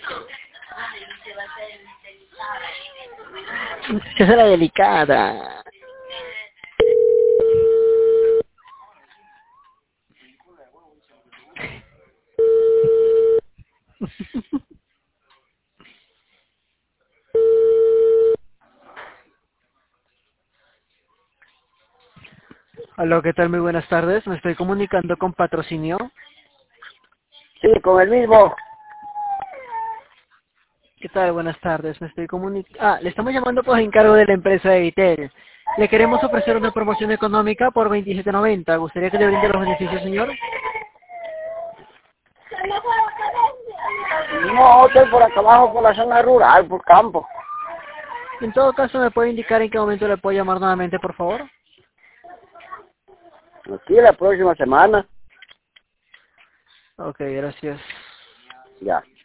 Que es la delicada. Hola, ¿qué tal? Muy buenas tardes. Me estoy comunicando con patrocinio. Sí, con el mismo. ¿Qué tal? Buenas tardes. Me estoy le estamos llamando por encargo de la empresa de Vitel. Le queremos ofrecer una promoción económica por 27.90. ¿Gustaría que le brinde los beneficios, señor? No, estoy por acá abajo, por la zona rural, por campo. En todo caso, ¿me puede indicar en qué momento le puedo llamar nuevamente, por favor? Aquí la próxima semana. Ok, gracias. Ya.